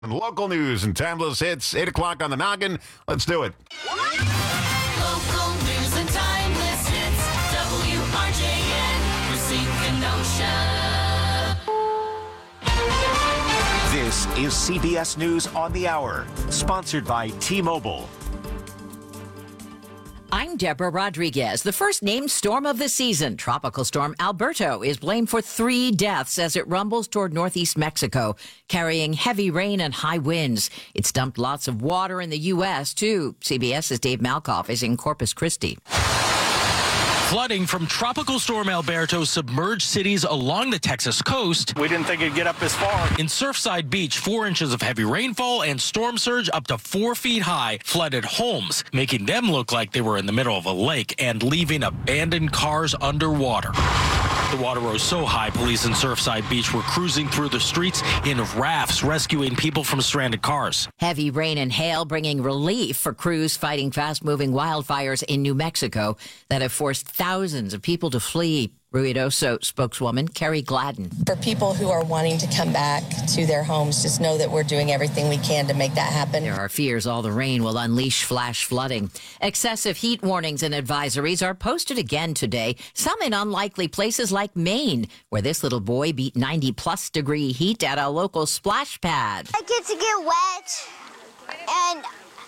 Local news and timeless hits, 8 o'clock on the noggin. Let's do it. Local news and timeless hits. WRJN, Racine, Kenosha. This is CBS News on the Hour, sponsored by T-Mobile. I'm Deborah Rodriguez. The first named storm of the season, Tropical Storm Alberto, is blamed for 3 deaths as it rumbles toward northeast Mexico, carrying heavy rain and high winds. It's dumped lots of water in the U.S., too. CBS's Dave Malkoff is in Corpus Christi. Flooding from Tropical Storm Alberto submerged cities along the Texas coast. We didn't think it'd get up this far. In Surfside Beach, 4 inches of heavy rainfall and storm surge up to 4 feet high flooded homes, making them look like they were in the middle of a lake and leaving abandoned cars underwater. The water rose so high, police in Surfside Beach were cruising through the streets in rafts, rescuing people from stranded cars. Heavy rain and hail bringing relief for crews fighting fast-moving wildfires in New Mexico that have forced thousands of people to flee. Ruidoso spokeswoman Carrie Gladden. For people who are wanting to come back to their homes, just know that we're doing everything we can to make that happen. There are fears all the rain will unleash flash flooding. Excessive heat warnings and advisories are posted again today, some in unlikely places like Maine, where this little boy beat 90-plus degree heat at a local splash pad. I get to get wet, and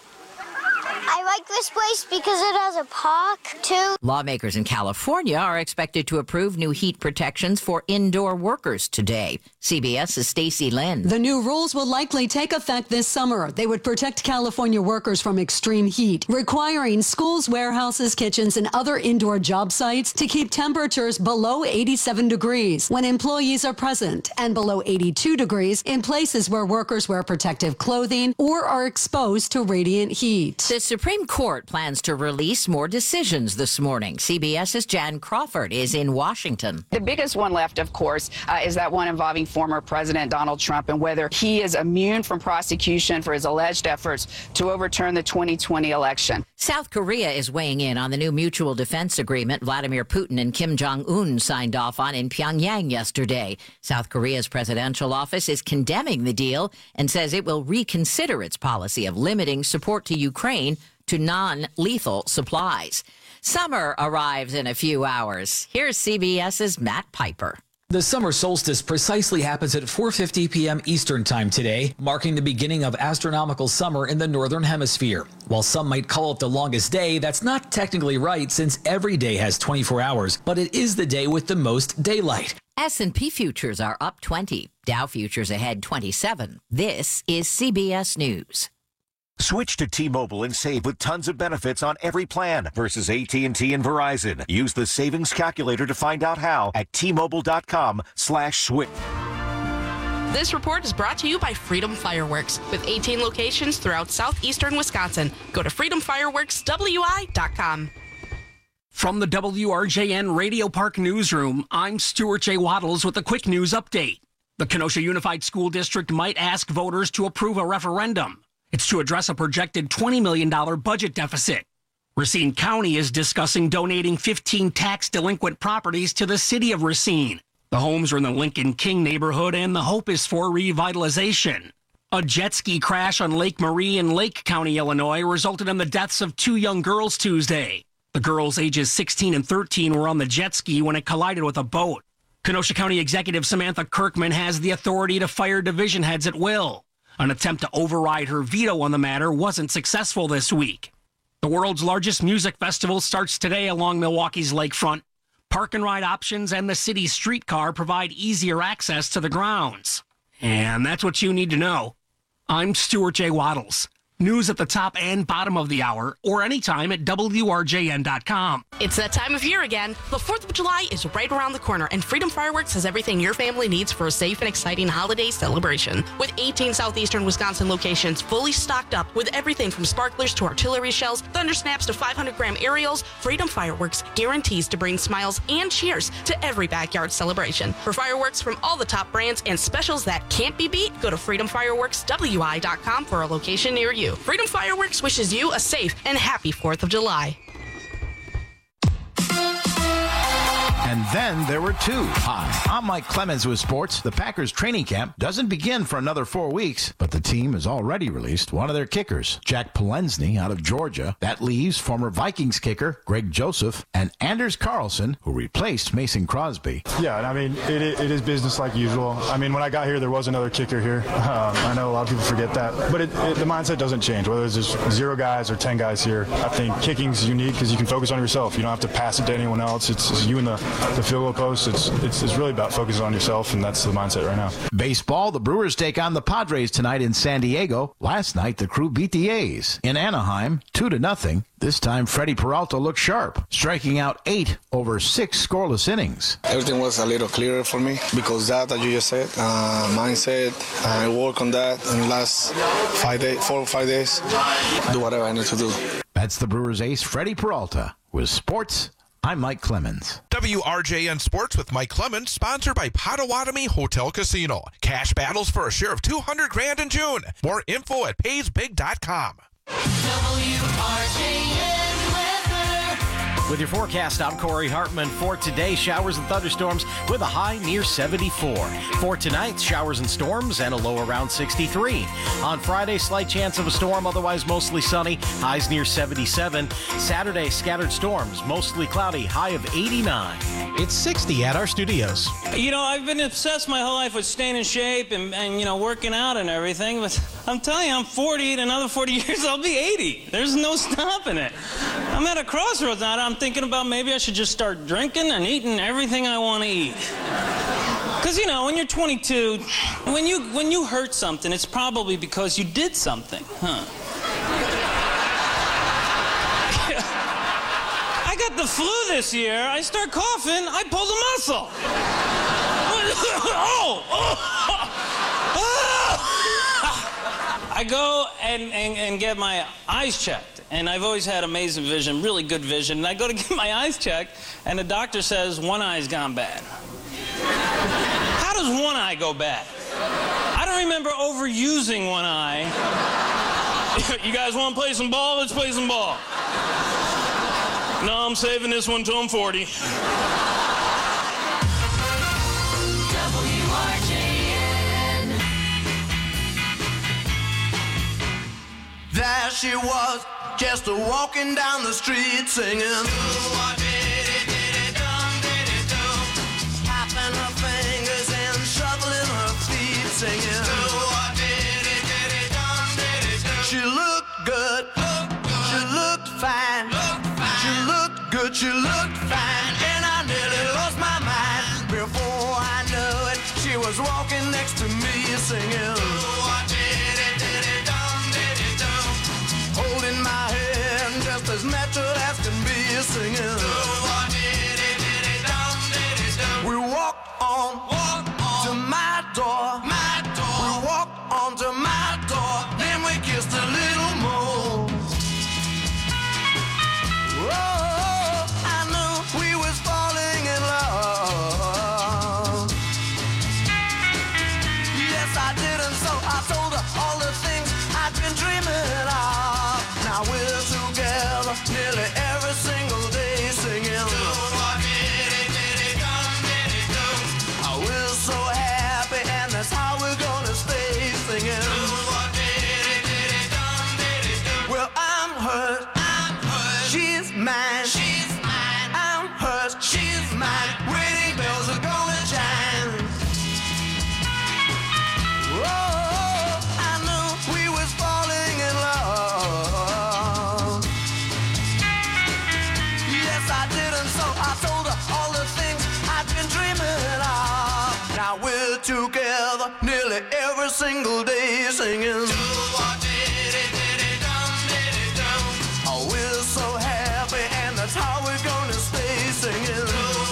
I like this place because it has a park, too. Lawmakers in California are expected to approve new heat protections for indoor workers today. CBS's Stacey Lynn. The new rules will likely take effect this summer. They would protect California workers from extreme heat, requiring schools, warehouses, kitchens, and other indoor job sites to keep temperatures below 87 degrees when employees are present and below 82 degrees in places where workers wear protective clothing or are exposed to radiant heat. The Supreme Court plans to release more decisions this morning. CBS's Jan Crawford is in Washington. The biggest one left, of course, is that one involving former President Donald Trump and whether he is immune from prosecution for his alleged efforts to overturn the 2020 election. South Korea is weighing in on the new mutual defense agreement Vladimir Putin and Kim Jong-un signed off on in Pyongyang yesterday. South Korea's presidential office is condemning the deal and says it will reconsider its policy of limiting support to Ukraine to non-lethal supplies. Summer arrives in a few hours. Here's CBS's Matt Piper. The summer solstice precisely happens at 4:50 p.m. Eastern Time today, marking the beginning of astronomical summer in the Northern Hemisphere. While some might call it the longest day, that's not technically right since every day has 24 hours, but it is the day with the most daylight. S&P futures are up 20. Dow futures ahead 27. This is CBS News. Switch to T-Mobile and save with tons of benefits on every plan versus AT&T and Verizon. Use the savings calculator to find out how at T-Mobile.com/switch. This report is brought to you by Freedom Fireworks with 18 locations throughout southeastern Wisconsin. Go to freedomfireworkswi.com. From the WRJN Radio Park Newsroom, I'm Stuart J. Waddles with a quick news update. The Kenosha Unified School District might ask voters to approve a referendum. It's to address a projected $20 million budget deficit. Racine County is discussing donating 15 tax delinquent properties to the city of Racine. The homes are in the Lincoln King neighborhood, and the hope is for revitalization. A jet ski crash on Lake Marie in Lake County, Illinois, resulted in the deaths of 2 young girls Tuesday. The girls, ages 16 and 13, were on the jet ski when it collided with a boat. Kenosha County Executive Samantha Kirkman has the authority to fire division heads at will. An attempt to override her veto on the matter wasn't successful this week. The world's largest music festival starts today along Milwaukee's lakefront. Park and ride options and the city's streetcar provide easier access to the grounds. And that's what you need to know. I'm Stuart J. Waddles. News at the top and bottom of the hour, or anytime at WRJN.com. It's that time of year again. The 4th of July is right around the corner, and Freedom Fireworks has everything your family needs for a safe and exciting holiday celebration. With 18 southeastern Wisconsin locations fully stocked up with everything from sparklers to artillery shells, thunder snaps to 500-gram aerials, Freedom Fireworks guarantees to bring smiles and cheers to every backyard celebration. For fireworks from all the top brands and specials that can't be beat, go to freedomfireworkswi.com for a location near you. Freedom Fireworks wishes you a safe and happy 4th of July. And then there were two. Hi, I'm Mike Clemens with sports. The Packers training camp doesn't begin for another 4 weeks, but the team has already released one of their kickers, Jack Polensny out of Georgia. That leaves former Vikings kicker Greg Joseph and Anders Carlson, who replaced Mason Crosby. Yeah, I mean, it is business like usual. I mean, when I got here, there was another kicker here. I know a lot of people forget that, but the mindset doesn't change. Whether it's just 0 guys or 10 guys here, I think kicking's unique because you can focus on yourself. You don't have to pass it to anyone else. It's you and the field goal post. It's really about focusing on yourself, and that's the mindset right now. Baseball, the Brewers take on the Padres tonight in San Diego. Last night, the Crew beat the A's in Anaheim 2-0. This time, Freddie Peralta looked sharp, striking out 8 over 6 scoreless innings. Everything was a little clearer for me because that you just said, mindset, I work on that in the last 4 or 5 days, do whatever I need to do. That's the Brewers ace, Freddie Peralta. With sports, I'm Mike Clemens. WRJN Sports with Mike Clemens, sponsored by Potawatomi Hotel Casino. Cash battles for a share of $200,000 in June. More info at paysbig.com. WRJN weather. With your forecast, I'm Corey Hartman. For today, showers and thunderstorms with a high near 74. For tonight, showers and storms and a low around 63. On Friday, slight chance of a storm, otherwise mostly sunny, highs near 77. Saturday, scattered storms, mostly cloudy, high of 89. It's 60 at our studios. You know, I've been obsessed my whole life with staying in shape and you know, working out and everything, but I'm telling you, I'm 40, in another 40 years, I'll be 80. There's no stopping it. I'm at a crossroads now. I'm thinking about maybe I should just start drinking and eating everything I want to eat. Because, you know, when you're 22, when you hurt something, it's probably because you did something, huh? I got the flu this year. I start coughing, I pulled a muscle. I go and get my eyes checked. And I've always had amazing vision, really good vision. And I go to get my eyes checked, and the doctor says one eye's gone bad. How does one eye go bad? I don't remember overusing one eye. You guys want to play some ball? Let's play some ball. No, I'm saving this one till I'm 40. WRJN. There she was, just walking down the street singing. Tapping her fingers and shuffling her feet singing. She looked good, she looked fine, she looked good, she looked fine, and I nearly lost my mind. Before I knew it, she was walking next to me singing. Holding my hand just as natural as can be singing. We walked on to my door. We walked on to my door. Then we kissed a little more. Oh, I knew we was falling in love. Yes, I did, and so I told her all the things I'd been dreaming of. Now we're together nearly every single day singing. We're so happy, and that's how we're gonna stay singing. Well, I'm hers, she's mine. I'm hers, she's mine. Wedding bells are gonna chime. Oh, I knew we was falling in love. Yes, I did, and so I told her all the things I've been dreaming of. Now we're together nearly every single day singing. Oh, we're so happy, and that's how we're gonna stay singing.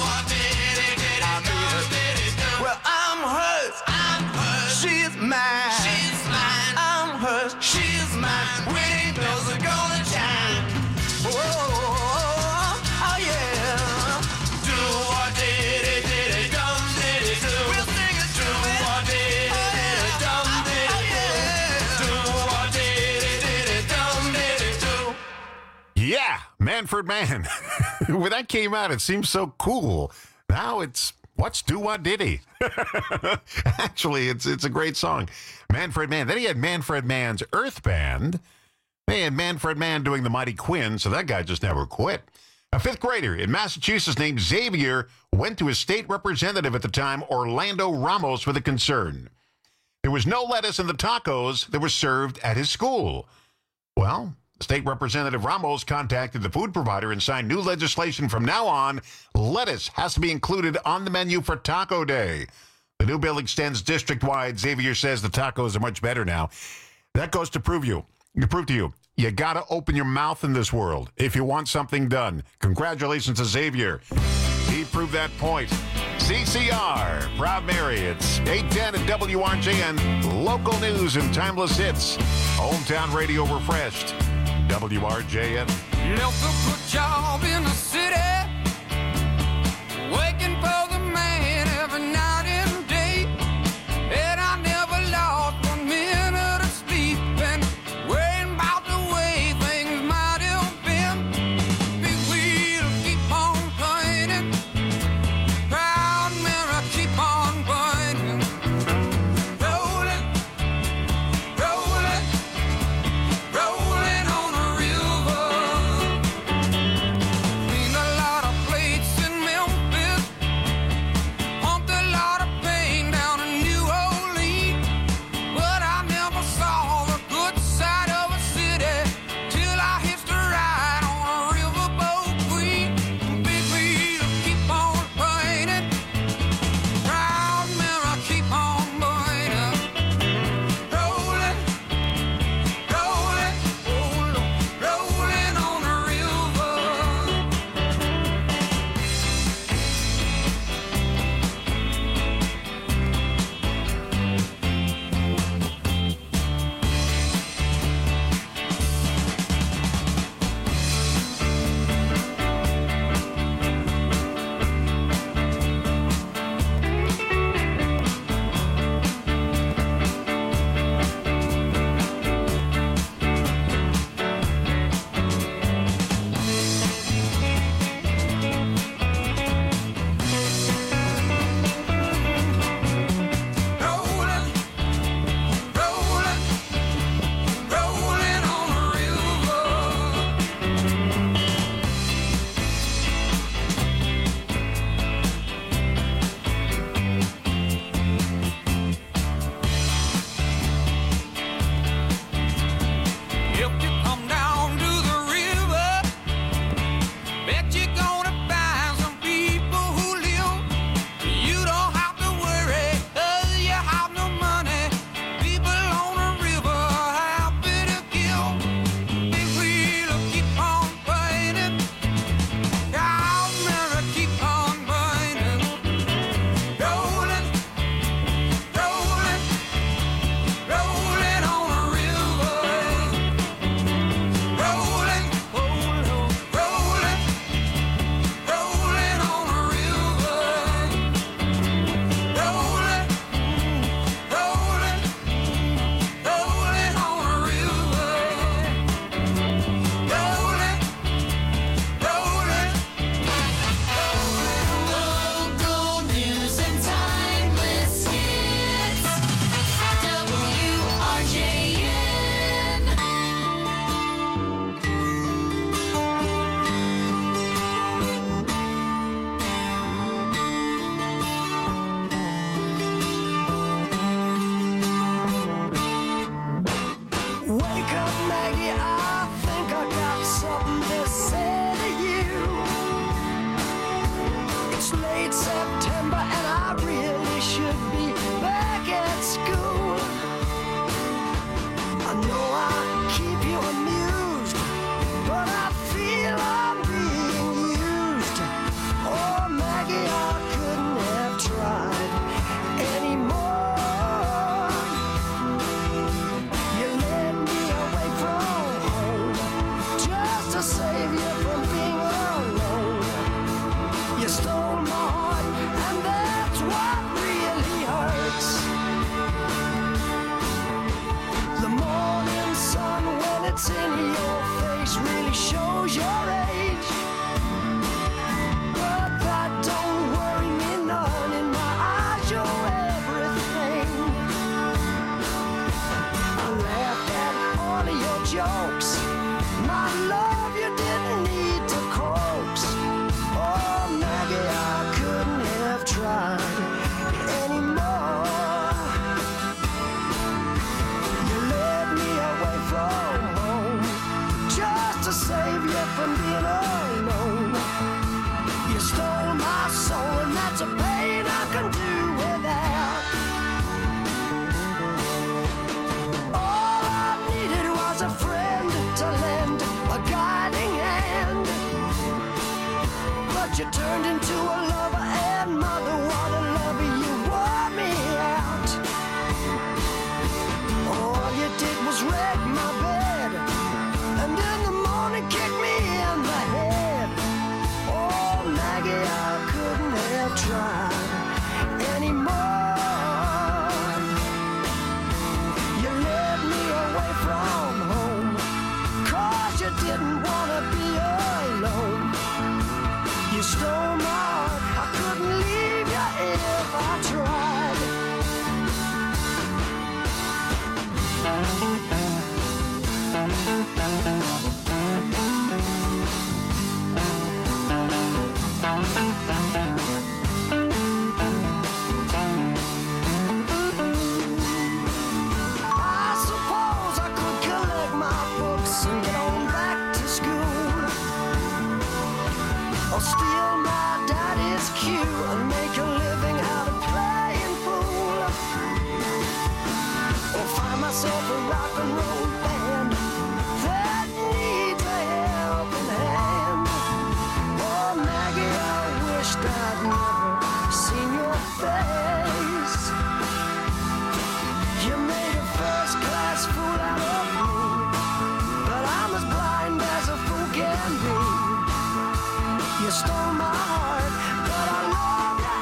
Well, I'm hers, she's mine. I'm hers, she's mine. Wedding bells are gonna chime. Oh, oh yeah. Do what did it, dum did it do. We'll sing it do what did it, dum did it do. Do what did it, dum did it do. Yeah, Manfred Mann. When that came out, it seemed so cool. Now it's What's Do What Diddy? Actually, it's a great song. Manfred Mann. Then he had Manfred Mann's Earth Band. They had Manfred Mann doing the Mighty Quinn, so that guy just never quit. A fifth grader in Massachusetts named Xavier went to his state representative at the time, Orlando Ramos, with a concern. There was no lettuce in the tacos that were served at his school. Well, State Representative Ramos contacted the food provider and signed new legislation. From now on, lettuce has to be included on the menu for Taco Day. The new bill extends district-wide. Xavier says the tacos are much better now. That goes to prove to you, you got to open your mouth in this world if you want something done. Congratulations to Xavier. He proved that point. CCR, Proud Mary. It's 810 at WRJN. Local news and timeless hits. Hometown radio refreshed. WRJN. Left a good job in the city, waking for the man every night and day, and I never lost 1 minute of sleep, and worrying about the way things might have been. Big wheel keep on turning, proud mirror keep on burning, rolling, rolling, rolling on the river. Clean a lot of plates in Memphis, pumped a lot of pain down in New Orleans, but I never saw the good side of a city till I hitched a ride on a riverboat queen. Big wheel keep on burning, proud mirror keep on burning, rolling, rolling, rolling on the river. Rolling, rolling, rolling on the river. If you come down to the river, bet you're gonna find some people who live. You don't have to worry, 'cause you have no money. People on the river happy to give. Big wheel keep on burning, proud mirror keep on burning, rolling, rolling, rolling on the river. Rolling, rolling, rolling, rolling on the river. Rolling, rolling, rolling on the river. Rolling, rolling, Local news and timeless hits. WRJN. Wake up, Maggie, I think I got something to say to you. It's late September and I really should be back at school. I know I keep you amused, but I feel I'm being used. Oh, Maggie, I couldn't have tried anymore. You led me away from home just to save you from being alone. You stole my heart, and that's what really hurts. The morning sun, when it's in your face, really shows your age. But that don't worry jokes. My love, you didn't need to coax. Oh, Maggie, I couldn't have tried anymore. You led me away from home just to save you from being alone. You stole my soul, and that's a pain I can do without. All I needed was a friend to lend a guiding hand. But you turned into a lover and mother. What a lover, you wore me out. All you did was wreck my bed, and in the morning kick me in the head. Oh, Maggie, I couldn't have tried anymore. You led me away from home, 'cause you didn't want to be alone. You stole my heart, I couldn't leave you if I tried. I suppose I could collect my books and get on back to school, or steal my daddy's cue and make a living out of playing fool, or find myself a rock and roll band that needs a helping hand. Oh, Maggie, I wished I'd never seen your face. You made a first-class fool out of me, but I'm as blind as a fool can be. You stole my heart, but I love you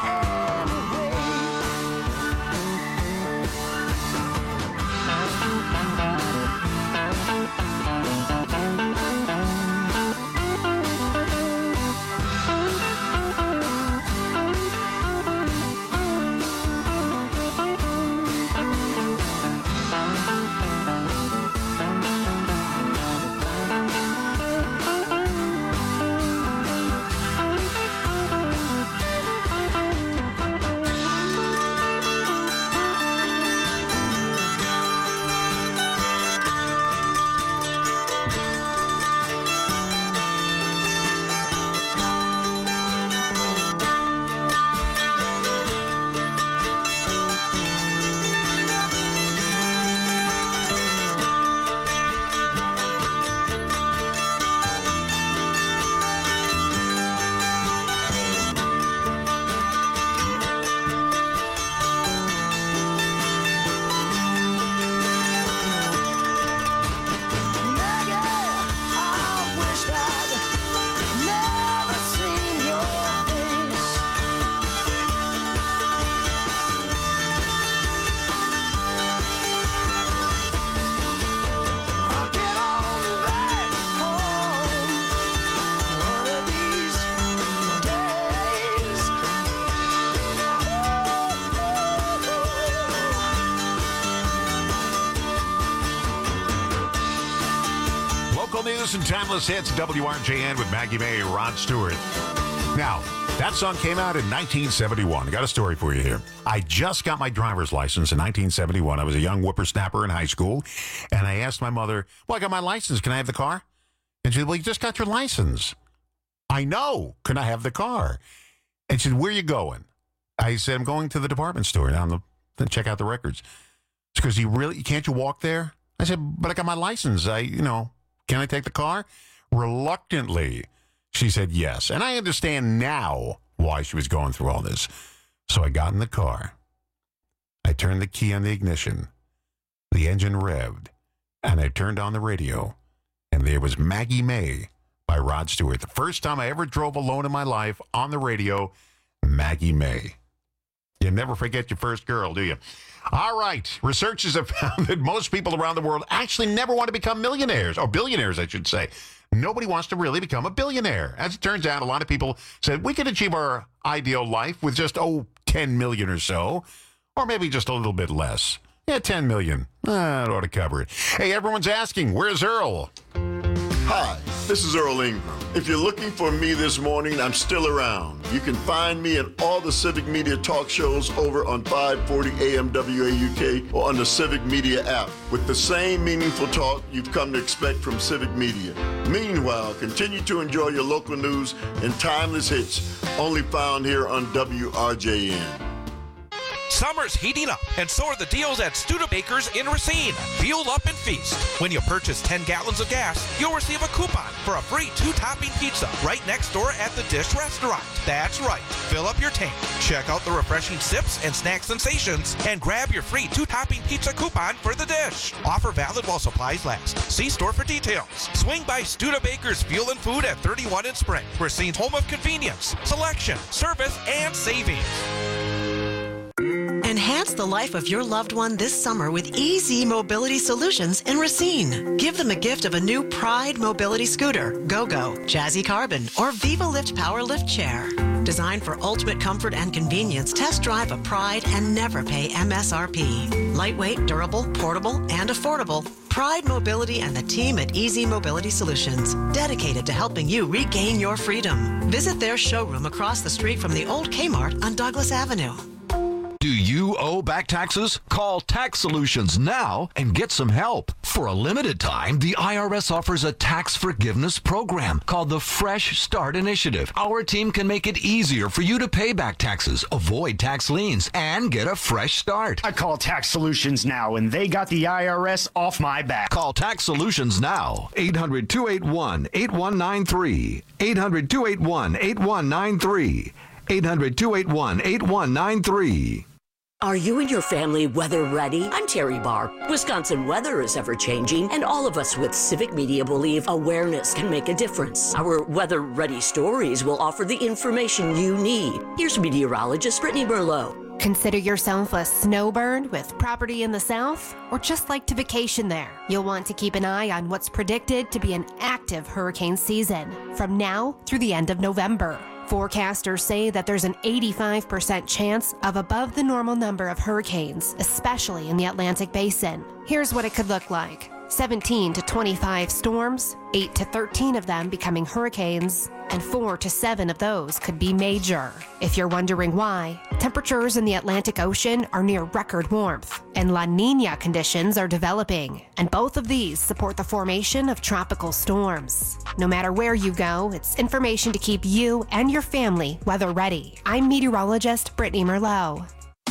News and timeless hits, WRJN with Maggie May and Rod Stewart. Now, that song came out in 1971. I got a story for you here. I just got my driver's license in 1971. I was a young whippersnapper in high school, and I asked my mother, well, I got my license. Can I have the car? And she said, well, you just got your license. I know. Can I have the car? And she said, where are you going? I said, I'm going to the department store down to check out the records. She goes, can't you walk there? I said, but I got my license. Can I take the car? Reluctantly, she said yes. And I understand now why she was going through all this. So I got in the car. I turned the key on the ignition. The engine revved. And I turned on the radio. And there was Maggie May by Rod Stewart. The first time I ever drove alone in my life on the radio, Maggie May. You never forget your first girl, do you? All right. Researchers have found that most people around the world actually never want to become millionaires, or billionaires, I should say. Nobody wants to really become a billionaire. As it turns out, a lot of people said we could achieve our ideal life with just, 10 million or so, or maybe just a little bit less. Yeah, 10 million. That ought to cover it. Hey, everyone's asking, where's Earl? Hi, this is Earl Ingram. If you're looking for me this morning, I'm still around. You can find me in all the Civic Media talk shows over on 540 AM WAUK or on the Civic Media app with the same meaningful talk you've come to expect from Civic Media. Meanwhile, continue to enjoy your local news and timeless hits only found here on WRJN. Summer's heating up, and so are the deals at Studebakers in Racine. Fuel up and feast. When you purchase 10 gallons of gas, you'll receive a coupon for a free 2-topping pizza right next door at the Dish Restaurant. That's right. Fill up your tank, check out the refreshing sips and snack sensations, and grab your free 2-topping pizza coupon for the Dish. Offer valid while supplies last. See store for details. Swing by Studebakers Fuel and Food at 31 in Spring. Racine's home of convenience, selection, service, and savings. Enhance the life of your loved one this summer with EZ Mobility Solutions in Racine. Give them a gift of a new Pride Mobility Scooter, GoGo, Jazzy Carbon, or Viva Lift Power Lift Chair. Designed for ultimate comfort and convenience, test drive a Pride and never pay MSRP. Lightweight, durable, portable, and affordable. Pride Mobility and the team at EZ Mobility Solutions, dedicated to helping you regain your freedom. Visit their showroom across the street from the old Kmart on Douglas Avenue. Do you owe back taxes? Call Tax Solutions now and get some help. For a limited time, the IRS offers a tax forgiveness program called the Fresh Start Initiative. Our team can make it easier for you to pay back taxes, avoid tax liens, and get a fresh start. I call Tax Solutions now, and they got the IRS off my back. Call Tax Solutions now. 800-281-8193. 800-281-8193. 800-281-8193. Are you and your family weather ready? I'm Terry Barr. Wisconsin weather is ever changing, and all of us with Civic Media believe awareness can make a difference. Our weather ready stories will offer the information you need. Here's meteorologist Brittany Merlot. Consider yourself a snowbird with property in the south, or just like to vacation there. You'll want to keep an eye on what's predicted to be an active hurricane season from now through the end of November. Forecasters say that there's an 85% chance of above the normal number of hurricanes, especially in the Atlantic Basin. Here's what it could look like. 17 to 25 storms, 8 to 13 of them becoming hurricanes, and 4 to 7 of those could be major. If you're wondering why, temperatures in the Atlantic Ocean are near record warmth, and La Niña conditions are developing, and both of these support the formation of tropical storms. No matter where you go, it's information to keep you and your family weather ready. I'm meteorologist Brittany Merlot.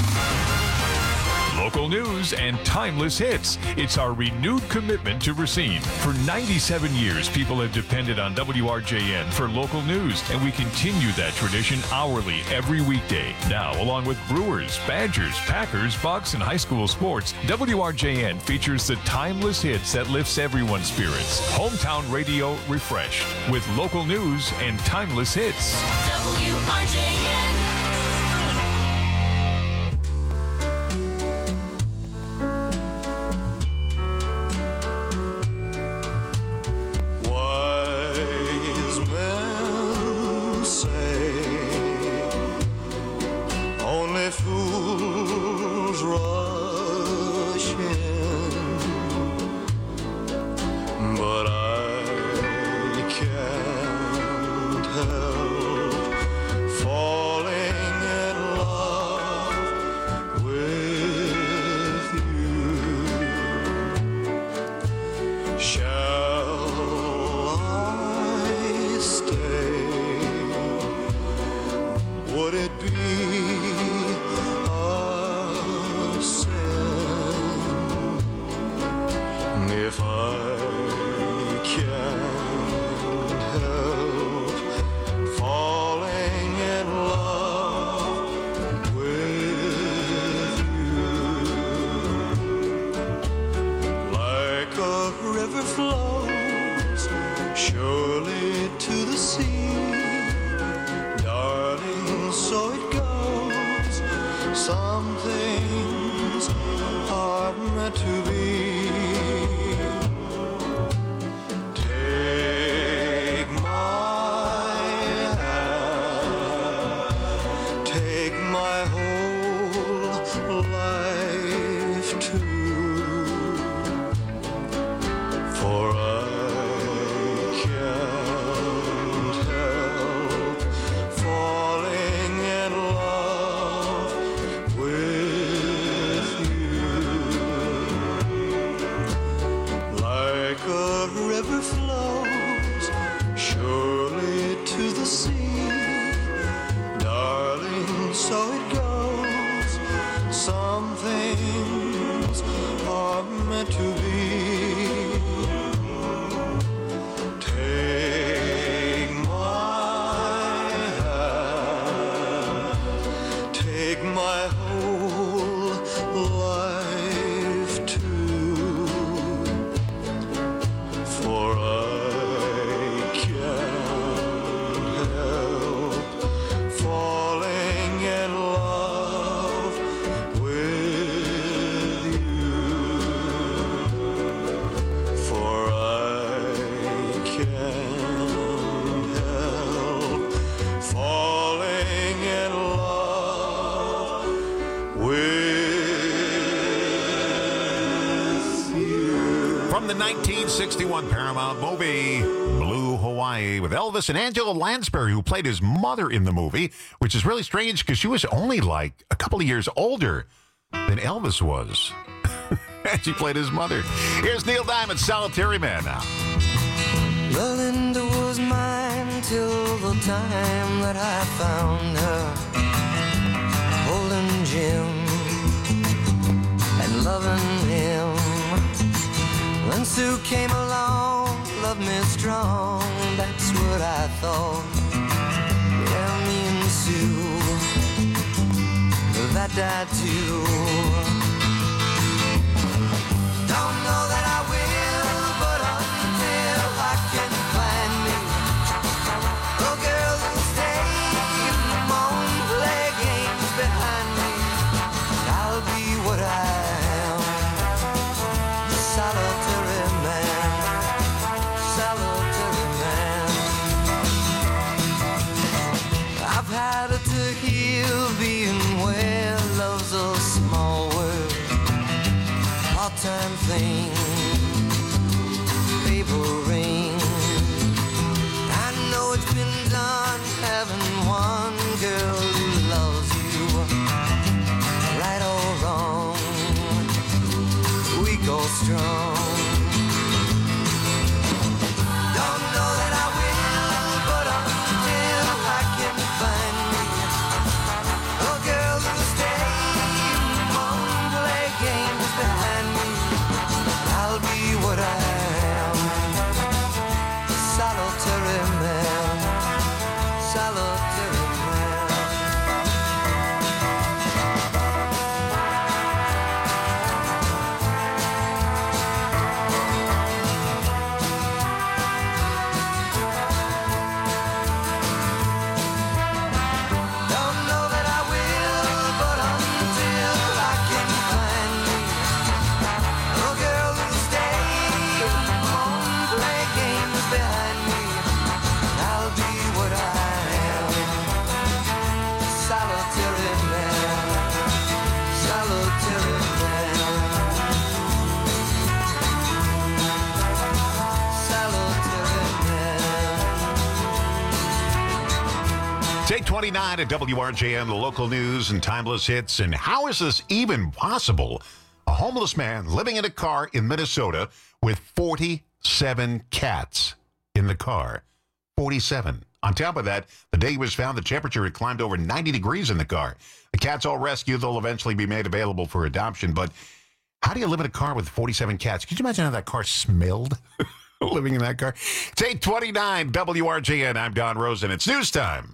Local news and timeless hits. It's our renewed commitment to Racine. For 97 years, people have depended on WRJN for local news, and we continue that tradition hourly every weekday. Now, along with Brewers, Badgers, Packers, Bucks, and high school sports, WRJN features the timeless hits that lifts everyone's spirits. Hometown radio refreshed with local news and timeless hits. WRJN. Fools rush in, but I can't help falling in love with you. Shall I stay? Would it be if I can't help falling in love with you? Like a river flows surely to the sea, darling, so it goes. Some things are meant to be. Take my whole life too. From the 1961 Paramount movie Blue Hawaii with Elvis and Angela Lansbury, who played his mother in the movie, which is really strange because she was only like a couple of years older than Elvis was. And she played his mother. Here's Neil Diamond, Solitary Man now. Linda was mine till the time that I found her holding Jim and loving him. When Sue came along, loved me strong, that's what I thought. Yeah, me and Sue, that died too. Don't know that I will, but until I can find me a girl who'll stay in the morning, play games behind me, I'll be what I am, solitary man, solitary man. I've had it to heal being where love's a small world, part-time thing, paper ring. I know it's been done having one girl who loves you, right or wrong, weak or strong. Don't know that I will, but until I can find me a girl who'll stay in the morning, play games behind me, I'll be what I am, solitary man, solitary man. Don't know that I will, but until I can find me a girl who'll stay in the morning, play games behind me, I'll be what I am, solitary man, solitary man, solitary man. It's 8:29 at WRJN, the local news and timeless hits. And how is this even possible? A homeless man living in a car in Minnesota with 47 cats in the car. 47. On top of that, the day he was found, the temperature had climbed over 90 degrees in the car. The cats all rescued. They'll eventually be made available for adoption. But how do you live in a car with 47 cats? Could you imagine how that car smelled living in that car? It's 8:29 WRJN. I'm Don Rosen. It's news time.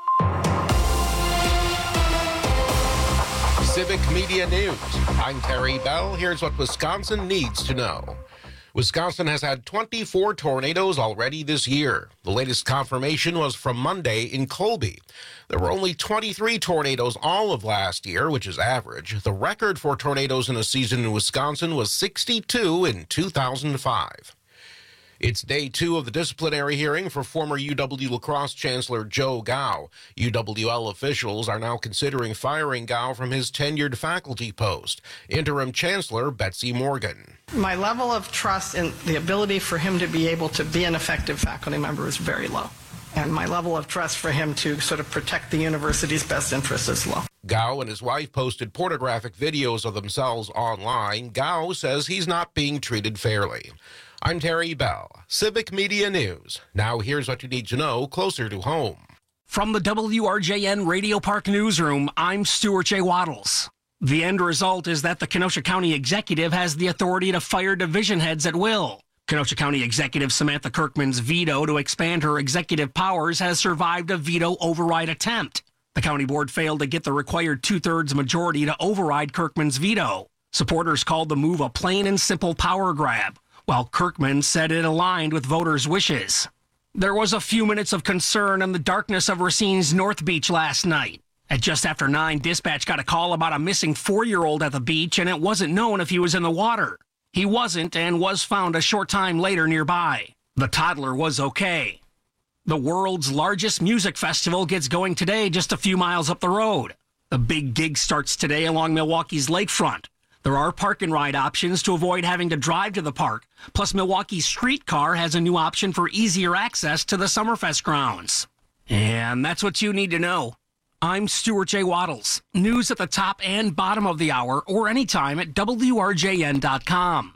Civic Media News. I'm Terry Bell. Here's what Wisconsin needs to know. Wisconsin has had 24 tornadoes already this year. The latest confirmation was from Monday in Colby. There were only 23 tornadoes all of last year, which is average. The record for tornadoes in a season in Wisconsin was 62 in 2005. It's day 2 of the disciplinary hearing for former UW La Crosse Chancellor Joe Gao. UWL officials are now considering firing Gao from his tenured faculty post. Interim Chancellor Betsy Morgan. My level of trust in the ability for him to be able to be an effective faculty member is very low. And my level of trust for him to sort of protect the university's best interests is low. Gao and his wife posted pornographic videos of themselves online. Gao says he's not being treated fairly. I'm Terry Bell, Civic Media News. Now here's what you need to know closer to home. From the WRJN Radio Park Newsroom, I'm Stuart J. Waddles. The end result is that the Kenosha County Executive has the authority to fire division heads at will. Kenosha County Executive Samantha Kirkman's veto to expand her executive powers has survived a veto override attempt. The county board failed to get the required 2/3 majority to override Kirkman's veto. Supporters called the move a plain and simple power grab, while Kirkman said it aligned with voters' wishes. There was a few minutes of concern in the darkness of Racine's North Beach last night. At just after 9, dispatch got a call about a missing 4-year-old at the beach, and it wasn't known if he was in the water. He wasn't and was found a short time later nearby. The toddler was okay. The world's largest music festival gets going today just a few miles up the road. The big gig starts today along Milwaukee's lakefront. There are park and ride options to avoid having to drive to the park. Plus, Milwaukee's Streetcar has a new option for easier access to the Summerfest grounds. And that's what you need to know. I'm Stuart J. Waddles. News at the top and bottom of the hour or anytime at WRJN.com.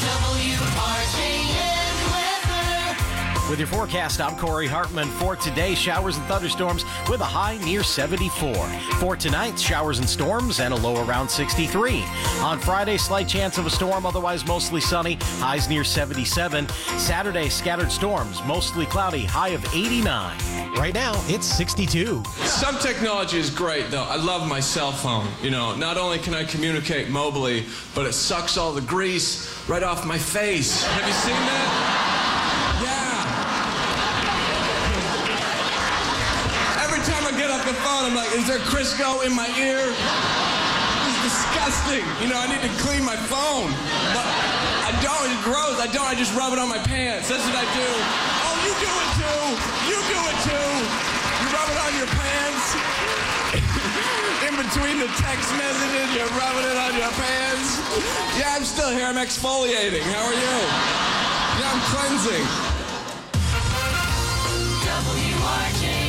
With your forecast, I'm Corey Hartman. For today, showers and thunderstorms with a high near 74. For tonight, showers and storms and a low around 63. On Friday, slight chance of a storm, otherwise mostly sunny, highs near 77. Saturday, scattered storms, mostly cloudy, high of 89. Right now, it's 62. Some technology is great, though. I love my cell phone. You know, not only can I communicate mobily, but it sucks all the grease right off my face. Have you seen that? Every time I get off the phone, I'm like, is there Crisco in my ear? It's disgusting. You know, I need to clean my phone. But I don't, it's gross. I don't, I just rub it on my pants. That's what I do. Oh, you do it too. You do it too. You rub it on your pants. In between the text messages, you're rubbing it on your pants. Yeah, I'm still here. I'm exfoliating. How are you? Yeah, I'm cleansing. WRJN.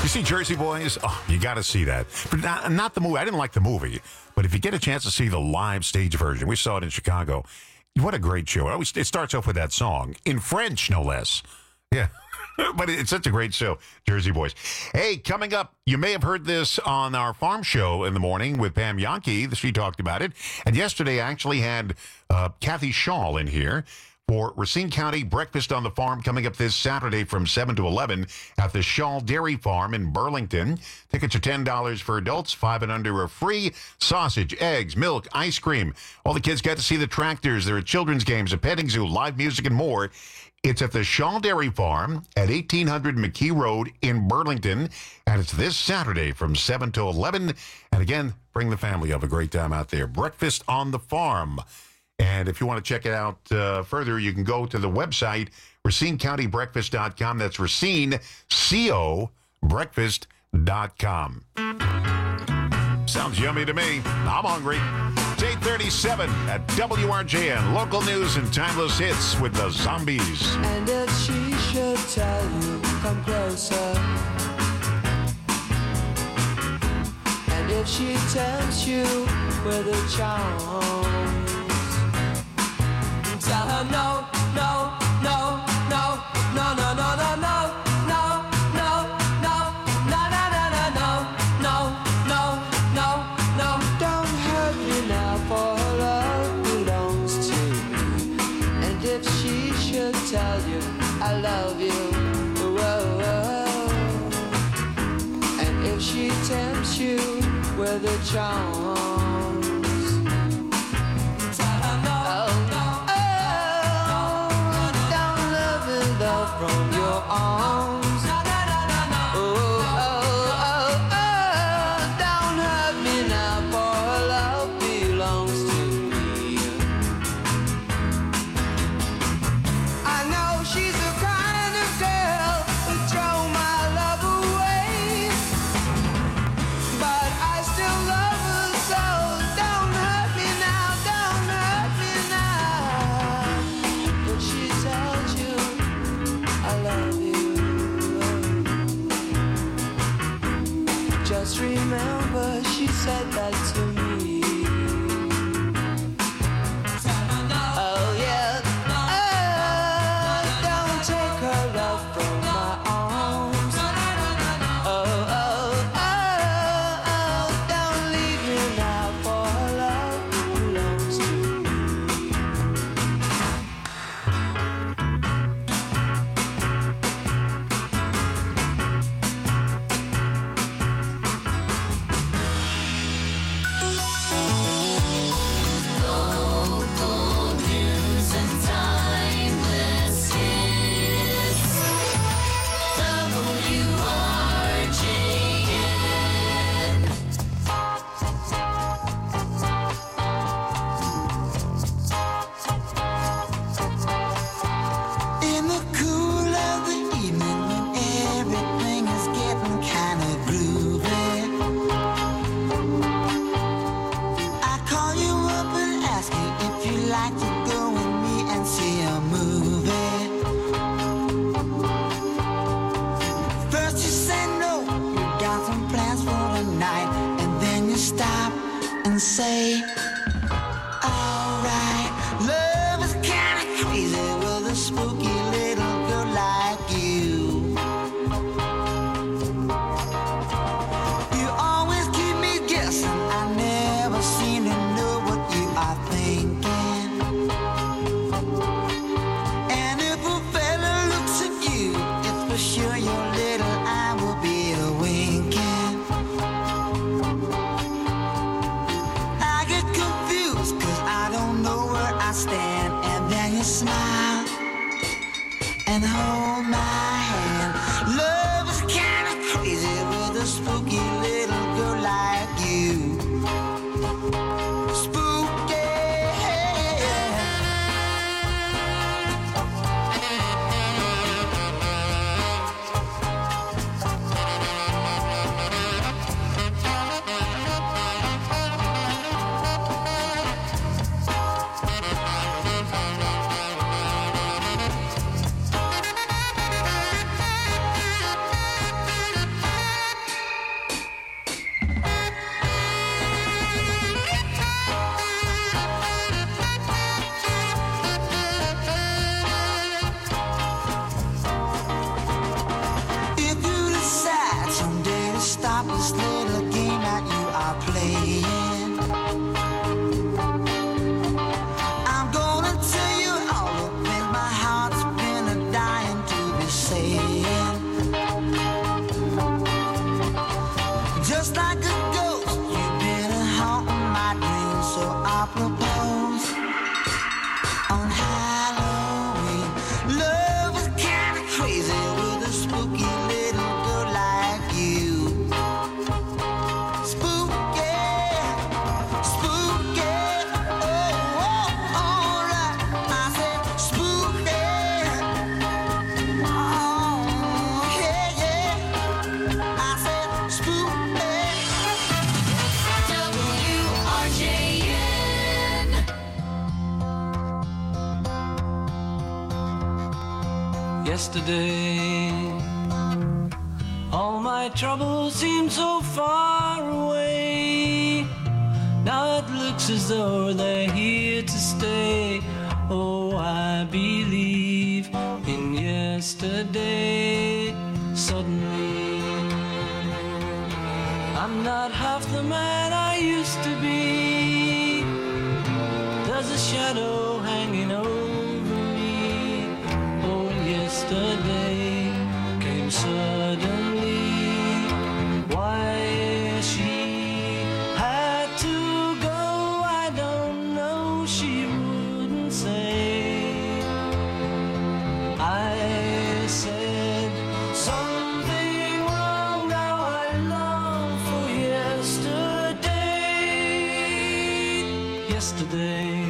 see Jersey Boys? Oh, you got to see that. But not the movie. I didn't like the movie. But if you get a chance to see the live stage version, we saw it in Chicago. What a great show. It starts off with that song, in French, no less. Yeah. But it's such a great show, Jersey Boys. Hey, coming up, you may have heard this on our farm show in the morning with Pam Yankee. She talked about it. And yesterday, I actually had Kathy Shaw in here for Racine County Breakfast on the Farm coming up this Saturday from 7 to 11 at the Shaw Dairy Farm in Burlington. Tickets are $10 for adults, 5 and under are free. Sausage, eggs, milk, ice cream. All the kids get to see the tractors. There are children's games, a petting zoo, live music, and more. It's at the Shaw Dairy Farm at 1800 McKee Road in Burlington, and it's this Saturday from 7 to 11. And again, bring the family. Have a great time out there. Breakfast on the Farm. And if you want to check it out further, you can go to the website, RacineCountyBreakfast.com. That's Racine, C-O, breakfast.com. Sounds yummy to me. I'm hungry. It's 8:37 at WRJN. Local news and timeless hits with the Zombies. And if she should tell you, come closer. And if she tempts you with a charm, tell her no, no, no, no, no, no, no, no, no. Tell you I love you, whoa, whoa. And if she tempts you with her charms, tell her no, no, don't love and love from your arms. Oh, oh, oh, oh, don't hurt me now, for her love belongs to me. She's the kind of girl who throw my love away, but I still love her, so don't hurt me now, don't hurt me now. But she tells you I love you. Just remember she said that to me. Oh yeah. Say, alright, love is kinda crazy with a spooky little girl like you. You always keep me guessing, I never seem to know what you are thinking. And if a fella looks at you, it's for sure your little eye will be a winking. Stand and then you smile and hold my hand. Love is kinda crazy with a spooky little girl like you. Spooky. a spooky little girl like you. Spooky, spooky, oh, alright. I said spooky, oh, yeah, yeah. I said spooky. WRJN. Yesterday, all my troubles seem so far away. Now it looks as though they're here to stay. Oh, I believe in yesterday. Suddenly, I'm not half the man I used to be. There's a shadow hanging over me. Oh, yesterday came suddenly. Why she had to go, I don't know. She wouldn't say. I said something wrong. Now I long for yesterday. Yesterday,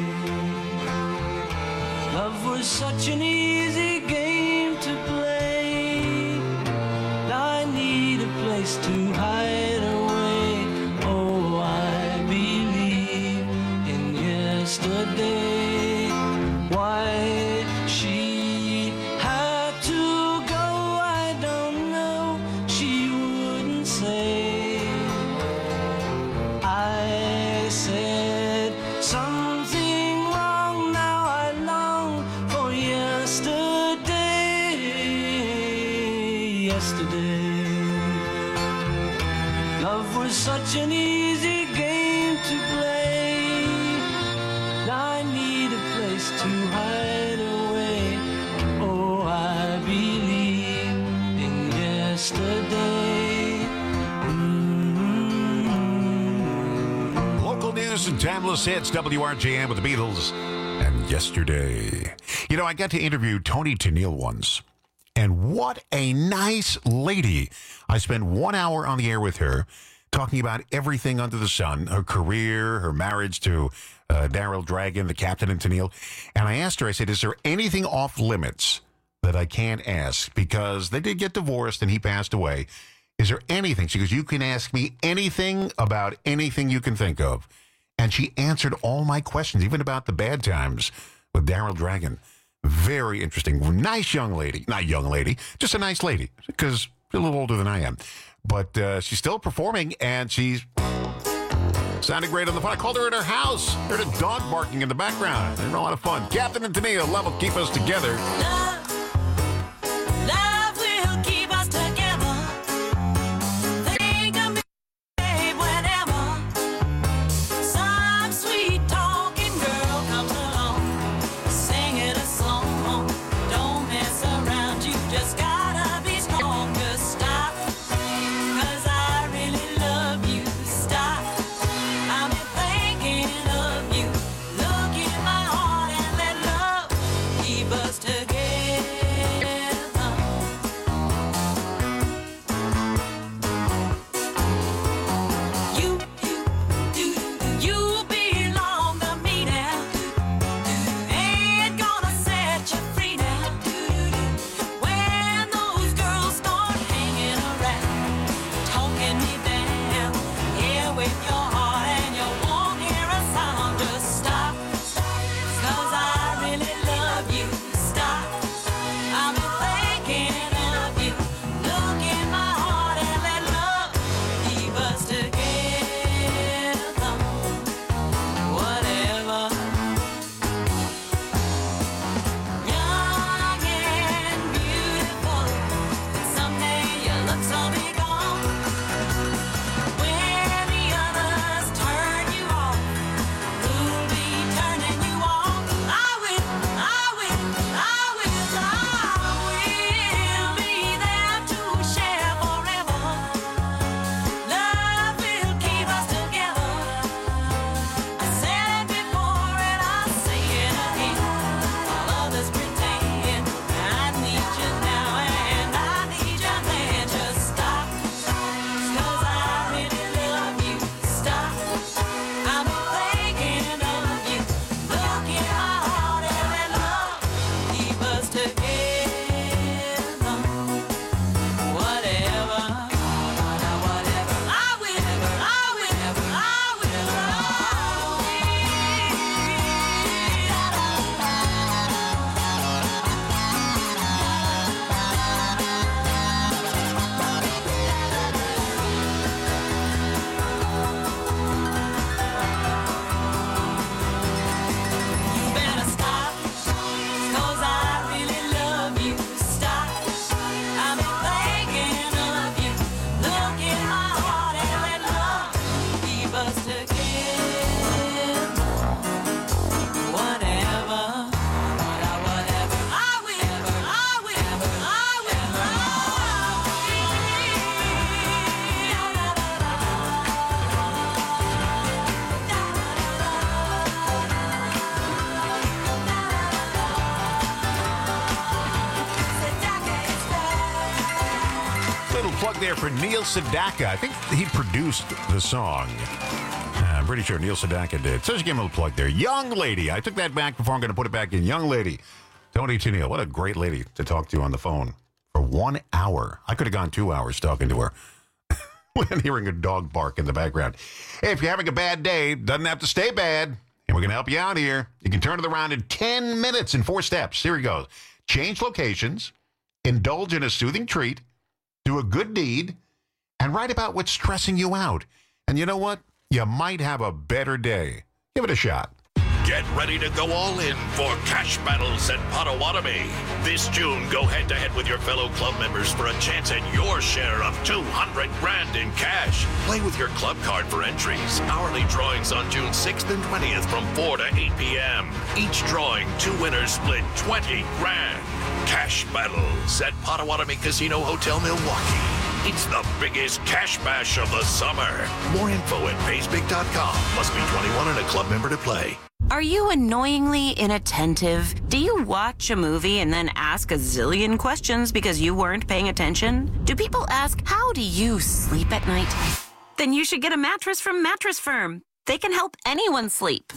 love was such an easy game to play. Now I need a place to hide away. Oh, I believe in yesterday. Why she had to go, I don't know. She wouldn't say. I said something wrong. Now I long for yesterday. Yesterday, love was such an easy game to play. Now I need a place to hide away. Oh, I believe in yesterday. Local news and timeless hits, WRJN with the Beatles and Yesterday. You know, I got to interview Toni Tennille once, and what a nice lady. I spent 1 hour on the air with her talking about everything under the sun, her career, her marriage to Daryl Dragon, the captain in Tennille. And I asked her, I said, is there anything off limits that I can't ask? Because they did get divorced and he passed away. Is there anything? She goes, you can ask me anything about anything you can think of. And she answered all my questions, even about the bad times with Daryl Dragon. Very interesting. Nice young lady. Not young lady, just a nice lady, because she's a little older than I am. But she's still performing, and she's sounded great on the phone. I called her at her house. Heard a dog barking in the background. They were a lot of fun. Captain and Tennille, love will keep us together. Love will keep us together. Think of me, babe, whenever some sweet talking girl comes along, singing a song. Don't mess around, you just gotta be strong. Just stop, 'cause I really love you. Stop, I've been thinking of you. Look in my heart and let love keep us together. plug there for Neil Sedaka. I think he produced the song. I'm pretty sure Neil Sedaka did. So just give him a little plug there. Young Lady. I took that back before. I'm going to put it back in. Young Lady. Tony Tennille. What a great lady to talk to on the phone for 1 hour. I could have gone 2 hours talking to her. When hearing a dog bark in the background. Hey, if you're having a bad day, doesn't have to stay bad. And we're going to help you out here. You can turn it around in 10 minutes in 4 steps. Here we go. Change locations, indulge in a soothing treat, do a good deed, and write about what's stressing you out. And you know what? You might have a better day. Give it a shot. Get ready to go all in for Cash Battles at Potawatomi. This June, go head-to-head with your fellow club members for a chance at your share of $200 grand in cash. Play with your club card for entries. Hourly drawings on June 6th and 20th from 4 to 8 p.m. Each drawing, 2 winners split 20 grand. Cash Battles at Potawatomi Casino Hotel, Milwaukee. It's the biggest cash bash of the summer. More info at paysbig.com. Must be 21 and a club member to play. Are you annoyingly inattentive? Do you watch a movie and then ask a zillion questions because you weren't paying attention? Do people ask, how do you sleep at night? Then you should get a mattress from Mattress Firm. They can help anyone sleep.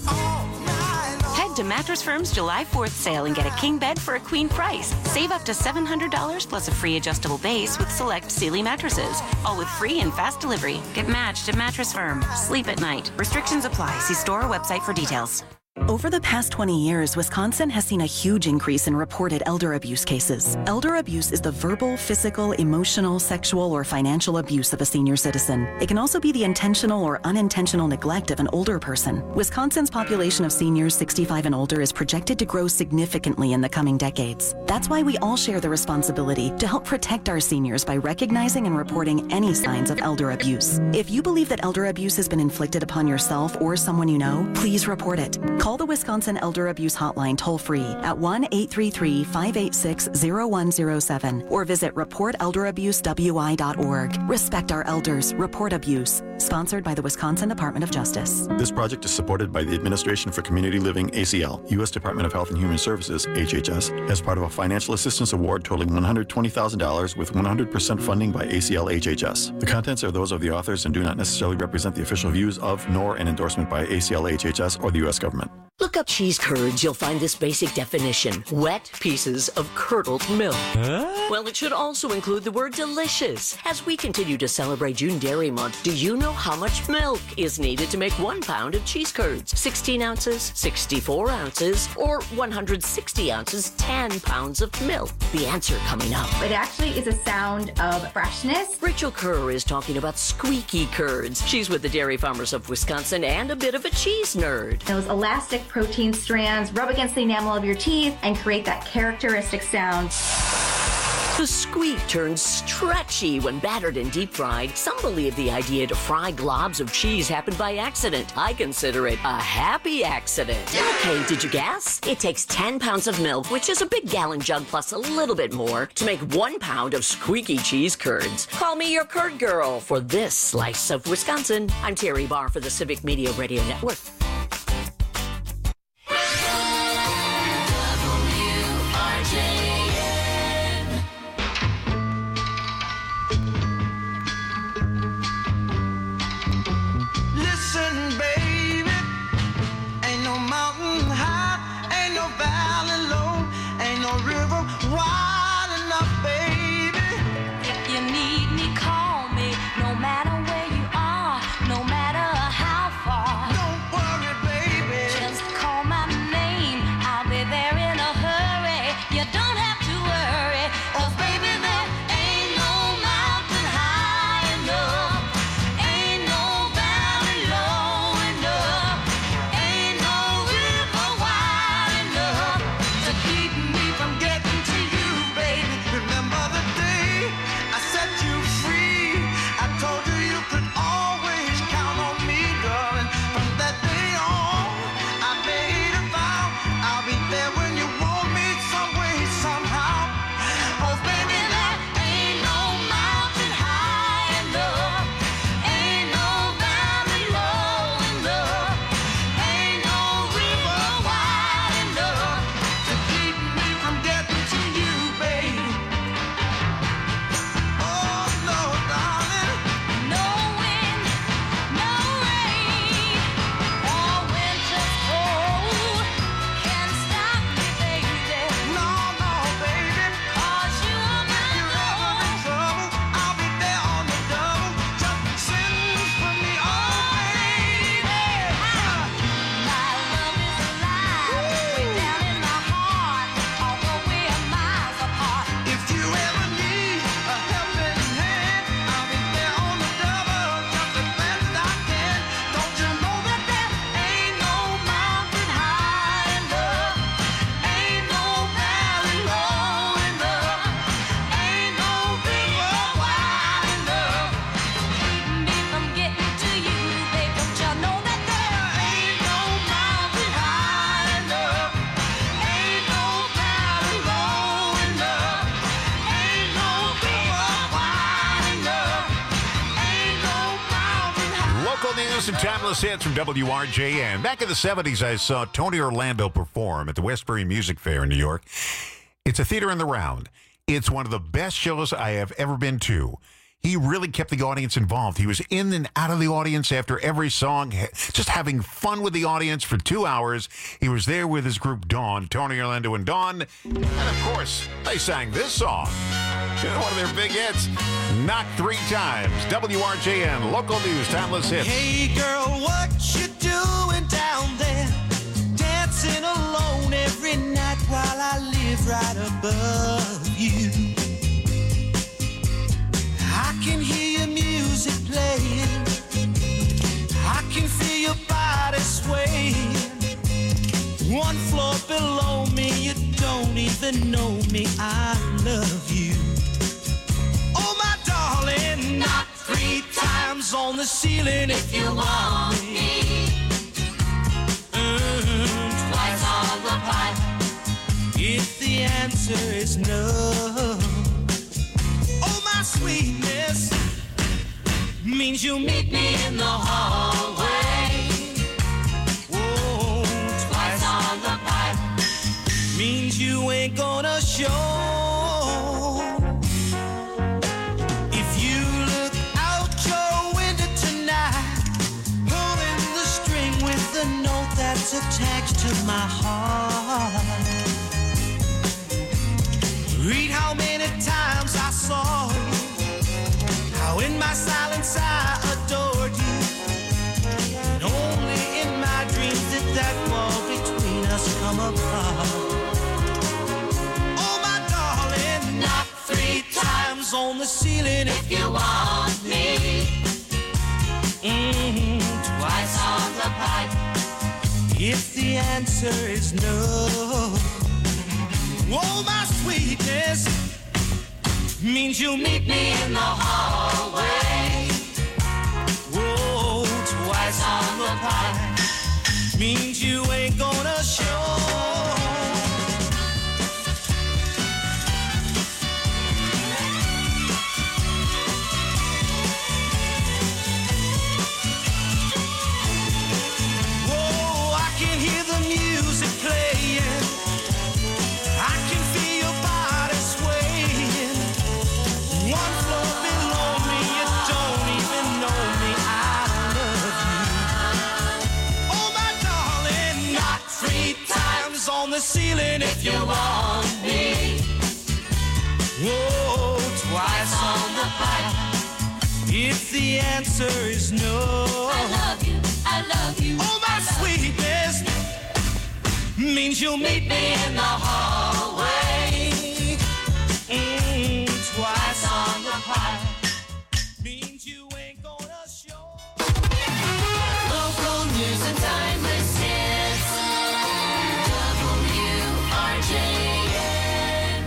Head to Mattress Firm's July 4th sale and get a king bed for a queen price. Save up to $700 plus a free adjustable base with select Sealy mattresses. All with free and fast delivery. Get matched at Mattress Firm. Sleep at night. Restrictions apply. See store or website for details. Over the past 20 years, Wisconsin has seen a huge increase in reported elder abuse cases. Elder abuse is the verbal, physical, emotional, sexual, or financial abuse of a senior citizen. It can also be the intentional or unintentional neglect of an older person. Wisconsin's population of seniors 65 and older is projected to grow significantly in the coming decades. That's why we all share the responsibility to help protect our seniors by recognizing and reporting any signs of elder abuse. If you believe that elder abuse has been inflicted upon yourself or someone you know, please report it. Call the Wisconsin Elder Abuse Hotline toll-free at 1-833-586-0107 or visit reportelderabuswi.org. Respect our elders. Report abuse. Sponsored by the Wisconsin Department of Justice. This project is supported by the Administration for Community Living, ACL, U.S. Department of Health and Human Services, HHS, as part of a financial assistance award totaling $120,000 with 100% funding by ACL HHS. The contents are those of the authors and do not necessarily represent the official views of nor an endorsement by ACL HHS or the U.S. government. Look up cheese curds, you'll find this basic definition. Wet pieces of curdled milk. Well, it should also include the word delicious. As we continue to celebrate June Dairy Month, do you know how much milk is needed to make 1 pound of cheese curds? 16 ounces, 64 ounces, or 160 ounces, 10 pounds of milk? The answer coming up. It actually is a sound of freshness. Rachel Kerr is talking about squeaky curds. She's with the Dairy Farmers of Wisconsin and a bit of a cheese nerd. Those elastic protein strands rub against the enamel of your teeth and create that characteristic sound. The squeak turns stretchy when battered and deep fried. Some believe the idea to fry globs of cheese happened by accident. I consider it a happy accident. Okay, did you guess? It takes 10 pounds of milk, which is a big gallon jug plus a little bit more, to make 1 pound of squeaky cheese curds. Call me your curd girl for this slice of Wisconsin. I'm Terry Barr for the Civic Media Radio Network. Listen, baby, ain't no mountain high, ain't no valley low, ain't no river wide enough, baby. If you need me, call me. No matter where you are, no matter how far. Don't worry Local news and timeless hits from WRJN. Back in the 70s, I saw Tony Orlando perform at the Westbury Music Fair in New York. It's a theater in the round. It's one of the best shows I have ever been to. He really kept the audience involved. He was in and out of the audience after every song, just having fun with the audience for 2 hours. He was there with his group Dawn, Tony Orlando and Dawn. And of course, they sang this song. One of their big hits, Knock 3 Times. WRJN, local news, timeless hits. Hey girl, what you doing down there? Dancing alone every night while I live right above you. I can hear your music playing. I can feel your body swaying. One floor below me, you don't even know me. I love you. Oh my darling, knock 3 times on the ceiling if you want me. Twice on the pipe if the answer is no. Oh my sweetness means you'll meet me in the hallway. Whoa, twice on the pipe means you ain't gonna show. If you look out your window tonight, pulling the string with the note that's attached to my heart. Read how many times I saw you, how in my silence I adored you, and only in my dreams did that wall between us come apart. Oh my darling, knock 3 times on the ceiling if you want me. Twice on the pipe if the answer is no. Oh, my sweetness means you'll meet me in the hallway. Whoa, twice on the pipe means you ain't gonna show. Whoa, I can hear the music playing. I can feel your body swaying. One floor below me, you don't even know me. I love you. Oh my darling, knock 3 times on the ceiling if you want me. Whoa, twice on the pipe if the answer is no. I love you, I love you. Oh my sweetness means you'll meet me in the hallway. Twice on the pipe means you ain't gonna show. Local news and timeless hits. WRJN.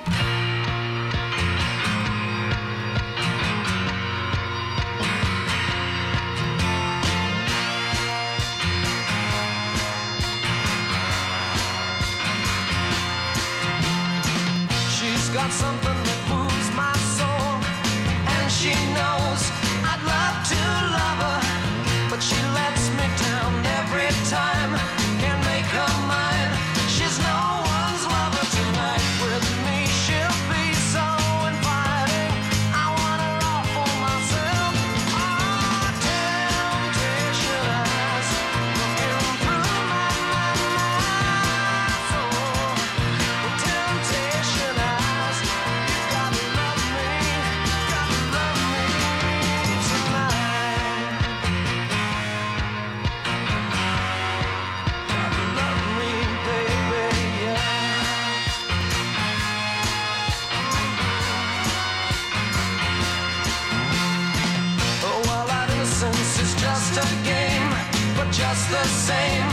She's got something that moves my soul, and she knows I'd love to love her, but she lets me down every time. Can't make her mine. She's no one's lover tonight. With me she'll be so inviting. I want her all for myself. Oh, temptation eyes looking through my soul. Temptation eyes, you gotta love me tonight. Gotta love me, baby, yeah. Oh, well, our innocence is just a game, but just the same,